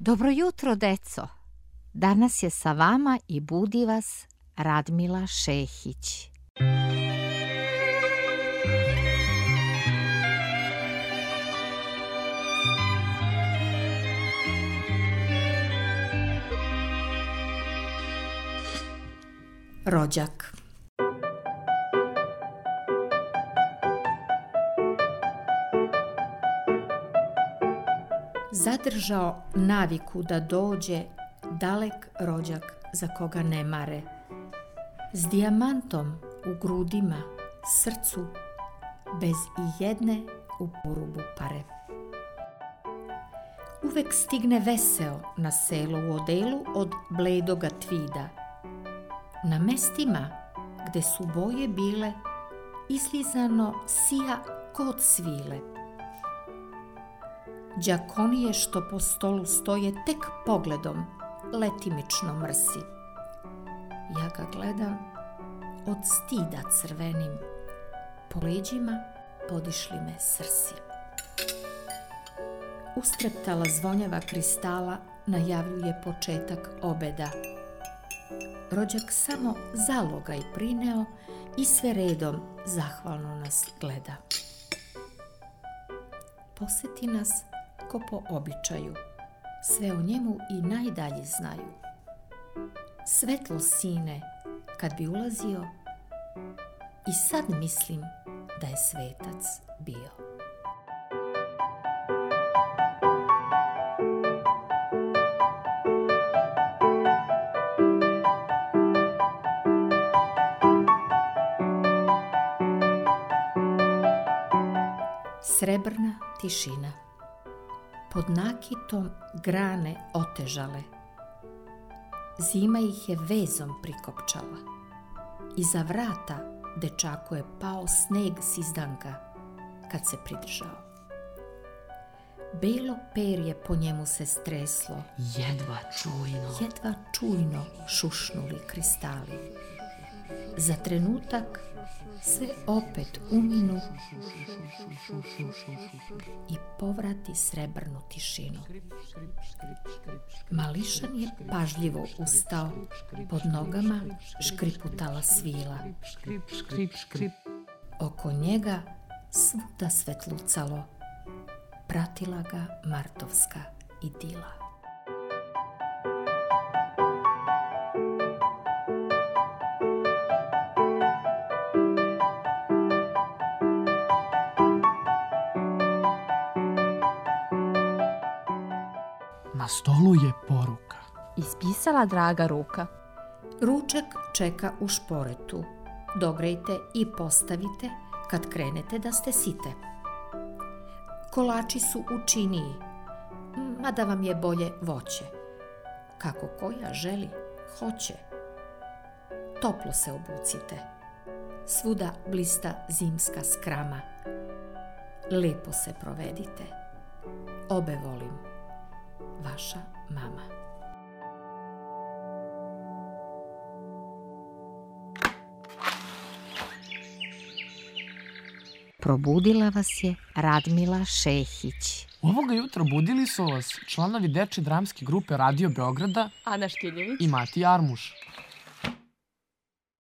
Dobro jutro, deco. Danas je sa vama i budi vas Radmila Šehić. Rođak. Zadržao naviku da dođe dalek rođak za koga ne mare, s dijamantom u grudima, srcu, bez i jedne u porubu pare. Uvek stigne veseo na selo u odelu od bledoga tvida. Na mestima gde su boje bile, izlizano sija kod svile. Đakonije što po stolu stoje tek pogledom letimično mrsi. Ja ga gledam, od stida crvenim, po leđima podišli me srsi. Ustreptala zvonjava kristala najavljuje početak obeda. Rođak samo zalogaj prineo i sve redom zahvalno nas gleda. Poseti nas ko po običaju, sve o njemu i najdalje znaju. Svetlo sine, kad bi ulazio, i sad mislim da je svetac bio. Srebrna tišina. Pod nakitom grane otežale. Zima ih je vezom prikopčala. Iza vrata dečaku je pao sneg s izdanka kad se pridržao. Belo perje po njemu se streslo. Jedva čujno šušnuli kristali. Za trenutak sve opet uminu i povrati srebrnu tišinu. Mališan je pažljivo ustao, pod nogama škriputala svila. Oko njega svuda svetlucalo, pratila ga martovska idila. Na stolu je poruka. Ispisala draga ruka. Ručak čeka u šporetu. Dogrejte i postavite kad krenete da ste site. Kolači su u činiji, mada vam je bolje voće. Kako koja želi, hoće. Toplo se obucite. Svuda blista zimska skrama. Lepo se provedite. Obe volim. Vaša mama. Probudila vas je Radmila Šehić. Ovoga jutra budili su vas članovi dečje dramske grupe Radio Beograda Ana Štiljević i Matija Armuš.